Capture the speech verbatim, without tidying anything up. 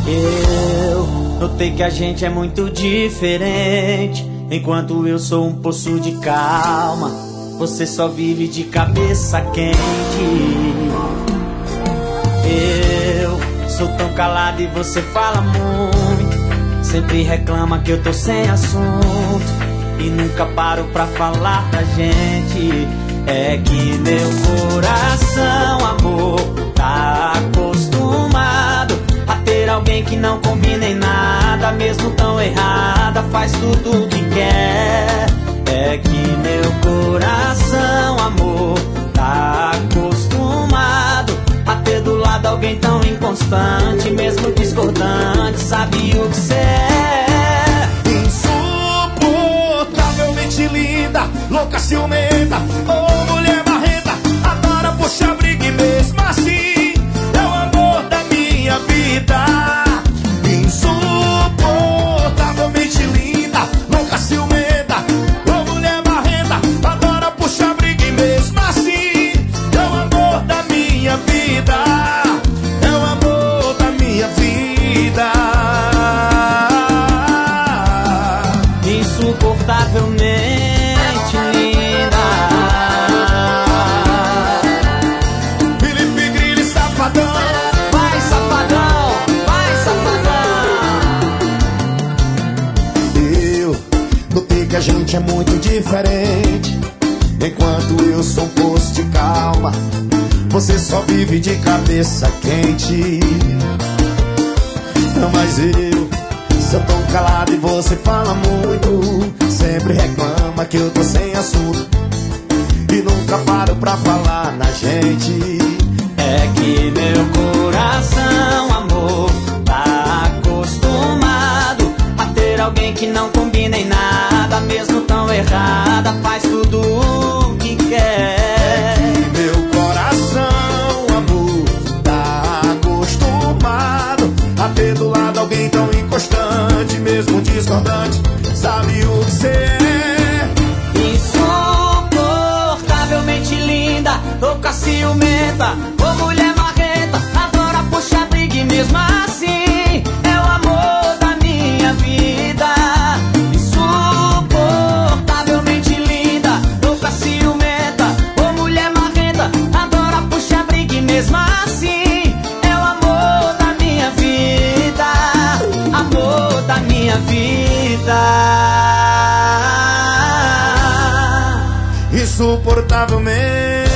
Eu notei que a gente é muito diferente. Enquanto eu sou um poço de calma, você só vive de cabeça quente. Eu sou tão calado e você fala muito. Sempre reclama que eu tô sem assunto e nunca paro pra falar da gente. É que meu coração, amor, tá acostumado a ter alguém que não combina em nada. Mesmo tão errada, faz tudo o que quer. É que meu coração, amor, tá acostumado a ter do lado alguém tão inconstante. Mesmo discordante, sabe o que cê é. Insuportavelmente linda, louca, ciumenta, oh mulher marrenta, adora puxar briga e mesmo assim é o amor da minha vida. Insuportavelmente linda, louca, ciumenta, oh mulher marrenta, adora puxar briga e mesmo assim é o amor da minha vida. É o amor da minha vida. Insuportavelmente linda. Felipe Grilli, safadão. Vai, safadão, vai, safadão. Eu notei que a gente é muito diferente. Enquanto eu sou um poço de calma, você só vive de cabeça quente. Não, mas eu sou tão calado e você fala muito. Sempre reclama que eu tô sem assunto e nunca paro pra falar na gente. É que meu coração, amor, tá acostumado a ter alguém que não combina em nada. Mesmo tão errada, faz tudo o que quer. Meu coração, amor, tá acostumado a ter do lado alguém tão inconstante. Mesmo discordante, sabe o que cê é. Insuportavelmente linda, louca, ciumenta, ô mulher marrenta, adora puxar briga e mesmo assim é o amor da minha vida. Insuportavelmente linda, louca, ciumenta, ô mulher marrenta, adora puxar briga e mesmo assim é o amor da minha vida. Amor da minha vida. Insuportavelmente